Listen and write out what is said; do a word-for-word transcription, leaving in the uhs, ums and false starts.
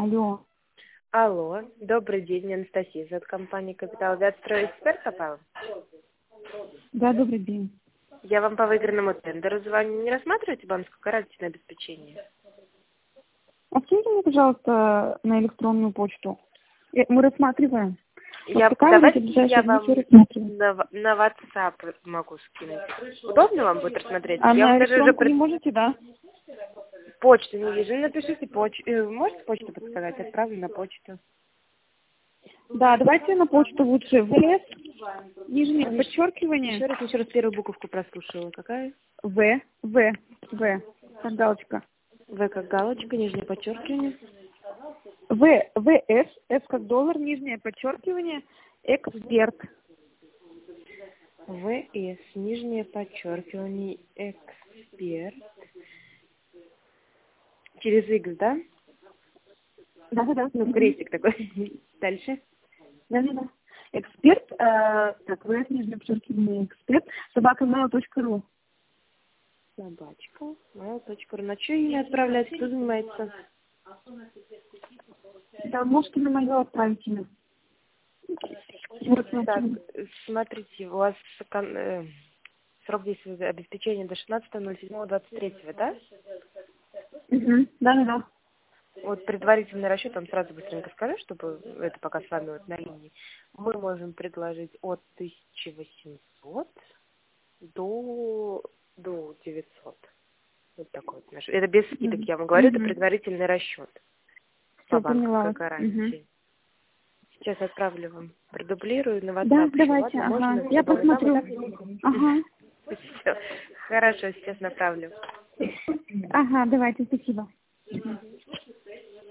Алло. Алло, добрый день, Анастасия, от компании «Капитал». Вы от «Стройэксперт» попала? Да, добрый день. Я вам по выигранному тендеру звоню. Не рассматриваете банковское гарантийное обеспечение? А скиньте мне, пожалуйста, на электронную почту. Э, Мы рассматриваем. Вот Я, пока давайте в ближайшие я дни вам всё рассматриваем. на, в- на WhatsApp могу скинуть. Удобно вам будет рассмотреть? А Я на вам даже уже электронку не пред- можете, да? почту не вижу. Напишите почту. Можете почту подсказать? Отправлю на почту. Да, давайте на почту лучше. ВС, нижнее подчеркивание. Еще раз, еще раз первую буковку прослушала. Какая? В, В, В, как галочка. В как галочка, нижнее подчеркивание. В, ВС, С как доллар, нижнее подчеркивание, эксперт. ВС, нижнее подчеркивание, эксперт. Через X, да? Да, да, да. Ну, крестик такой. Дальше. Да, да, да. Эксперт, э, так, ВС, нижнее подчеркивание, эксперт, собака mail точка ру. Собачка. mail.ru. На что имя отправлять? Кто занимается? Да, можете на мое отправить имя. Вот, Так, смотрю. смотрите, у вас кон- э, срок действия обеспечения до шестнадцатого ноль седьмого двадцать третьего, да? Угу. Да, да, да. Вот предварительный расчет, вам сразу быстренько скажу, чтобы это пока с вами вот на линии. Мы можем предложить от тысячи восьмисот до, до девятисот. Вот такой вот наш. Это без скидок, я вам говорю, это Угу. предварительный расчет по Все, поняла банковской вас. гарантии. Угу. Сейчас отправлю вам, продублирую на Да, WhatsApp еще, давайте, ладно? ага. Можно, Я чтобы вы там и посмотрю. Ага. так? Всё. Хорошо, сейчас направлю. Ага, давайте, спасибо.